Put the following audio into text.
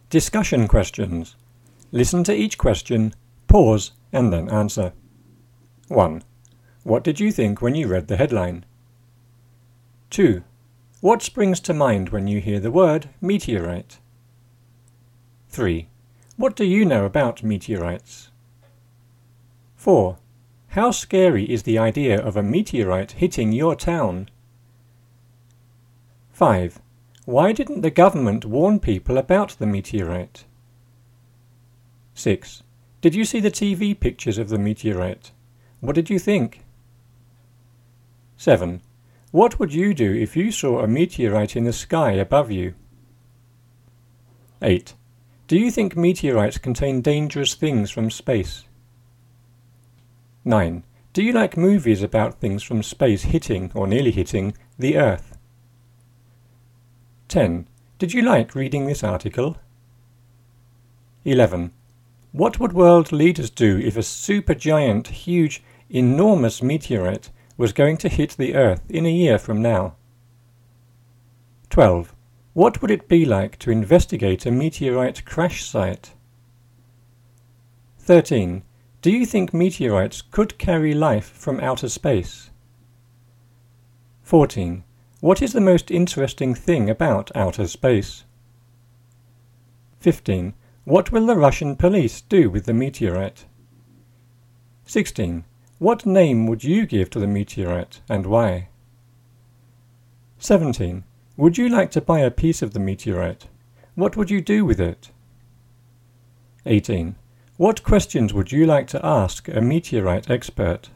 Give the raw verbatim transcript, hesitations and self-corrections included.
Discussion questions. Listen to each question, pause, and then answer. one. What did you think when you read the headline? two. What springs to mind when you hear the word meteorite? three. What do you know about meteorites? four. How scary is the idea of a meteorite hitting your town? five. Why didn't the government warn people about the meteorite? six. Did you see the T V pictures of the meteorite? What did you think? seven. What would you do if you saw a meteorite in the sky above you? eight. Do you think meteorites contain dangerous things from space? nine. Do you like movies about things from space hitting, or nearly hitting, the Earth? ten. Did you like reading this article? eleven. What would world leaders do if a supergiant, huge, enormous meteorite was going to hit the Earth in a year from now? twelve. What would it be like to investigate a meteorite crash site? thirteen. Do you think meteorites could carry life from outer space? fourteen. What is the most interesting thing about outer space? fifteen. What will the Russian police do with the meteorite? sixteen. What name would you give to the meteorite, and why? seventeen. Would you like to buy a piece of the meteorite? What would you do with it? eighteen. What questions would you like to ask a meteorite expert?